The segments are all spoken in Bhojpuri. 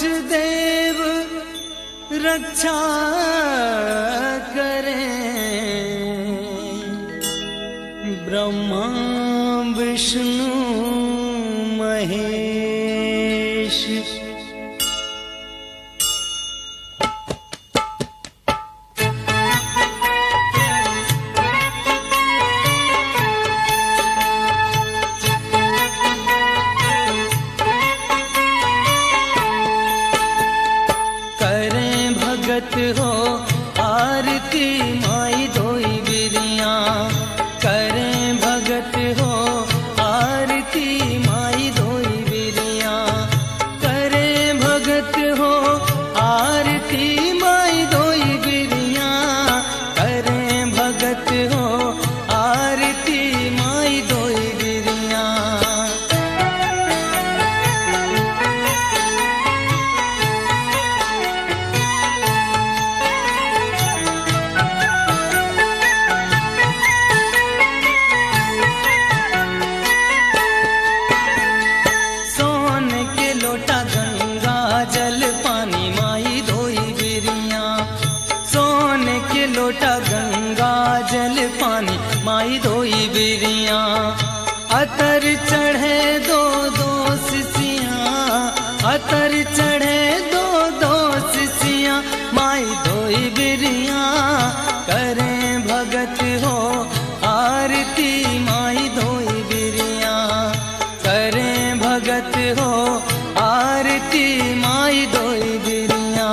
देव रक्षा करें, ब्रह्मा विष्णु महेश। हो आरती माई धोई बिरिया, करें भगत हो आरती माई धोई बिरिया, करें भगत हो आरती माई धोई बिरिया, करें भगत हो आरती माई धोई बिरिया। लोटा गंगा जल पानी माई धोई बिरिया, अतर चढ़े दो दो सिसियाँ, अतर चढ़े दो दो सिसियाँ माई धोई बिरिया, करें भगत हो आरती माई धोई बिरिया, करें भगत हो आरती माई धोई बिरिया।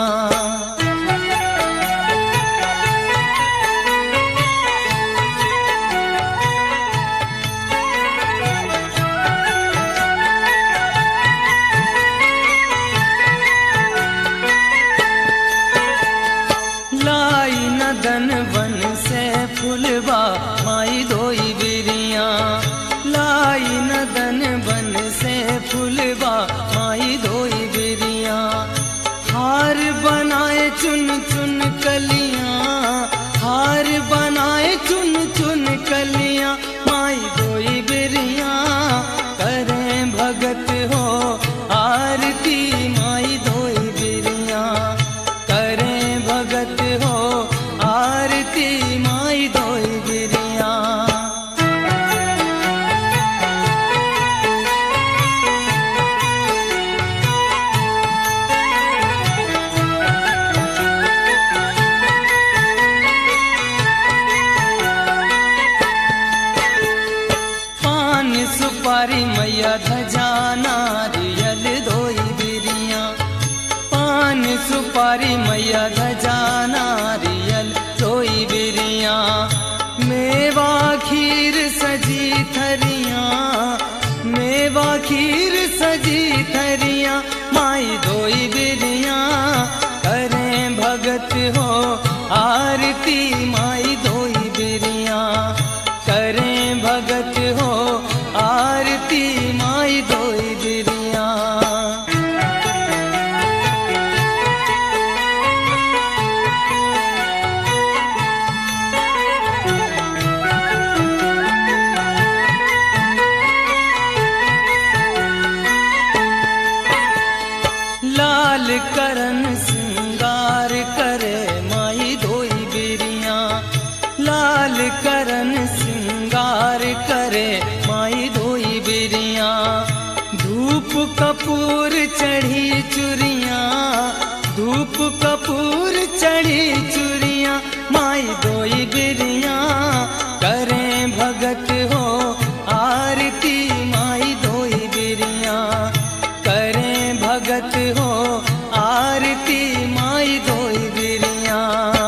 नदन वन से फुलवा माई धोई बिरिया, लाई नदन वन से फुलवा माई धोई बिरिया, हार बनाए चुन चुन कलियां, हार बनाए चुन चुन कलियां माई धोई बिरिया, करें भगत हो आरती माई धोई बिरिया, करें भगत हो आरती माई धोई बिरिया। पान सुपारी मैया ध्वजा नारियल धोई बिरिया, पान सुपारी मैया ध्वजा नारियल धोई बिरिया, मेवा खीर सजी थरिया, मेवा खीर सजी थरिया माई धोई बिरिया, करें भगत हो आरती माई धोई बिरिया, करें भगत हो आरती माई धोई बिरिया। लाल करन सिंगार करे माई धोई बिरिया, लाल करन सिंगार करे माई धोई बिरिया, धूप कपूर चढ़ी चुरिया, धूप कपूर चढ़ी चुरिया माई धोई बिरिया, करें भगत हो आरती माई धोई बिरिया, करें भगत हो आरती माई धोई बिरिया।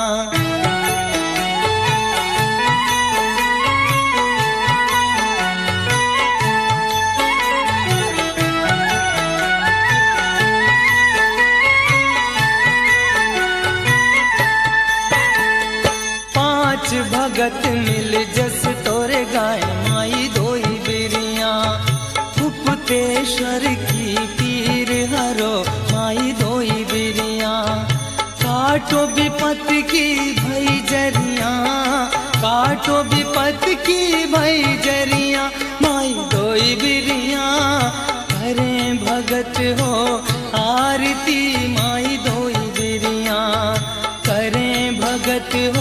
पांच भगत मिल जस तोरे गाय माई धोई बिरिया, गुप्तेश्वर की पीर हरो माई धोई बिरिया, काटो विपत की भई जरिया, काटो विपत की भई जरिया माई धोई बिरिया, करें भगत हो आरती आरती माई धोई बिरिया, करें भगत